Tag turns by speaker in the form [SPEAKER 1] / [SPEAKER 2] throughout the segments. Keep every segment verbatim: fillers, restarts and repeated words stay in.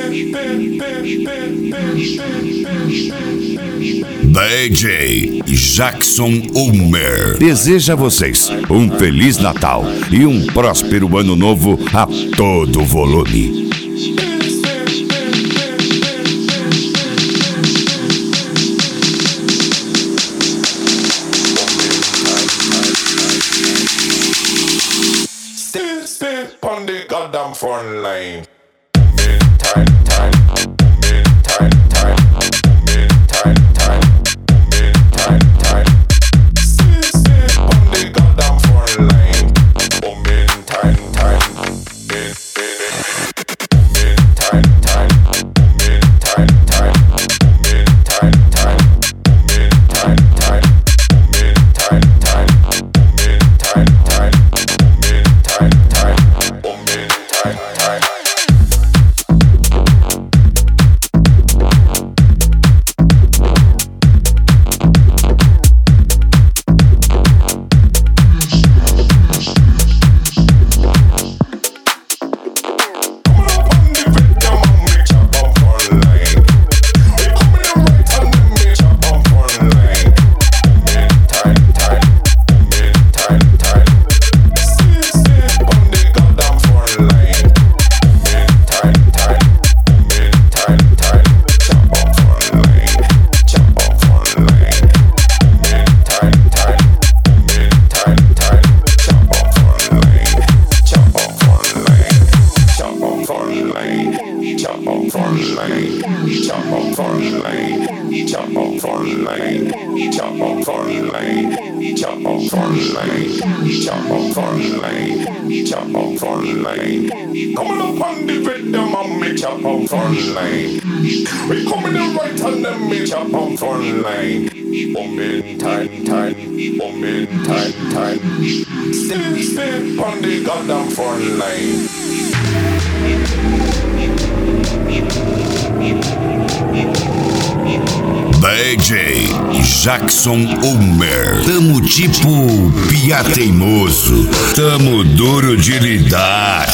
[SPEAKER 1] D J Jackson Ulmer deseja a vocês um Feliz Natal e um próspero Ano Novo a todo volume.
[SPEAKER 2] On the goddamn front line. Coming up on the rhythm and me chop on front line. We coming in right and then me chop on front line. Boom in time, time, boom in time, time. Still stay on the goddamn front line.
[SPEAKER 1] D J Jackson Ulmer. Tamo tipo pia teimoso. Tamo duro de lidar.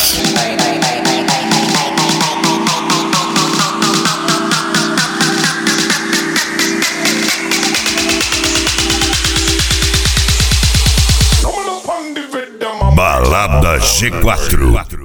[SPEAKER 1] Balada G quatro.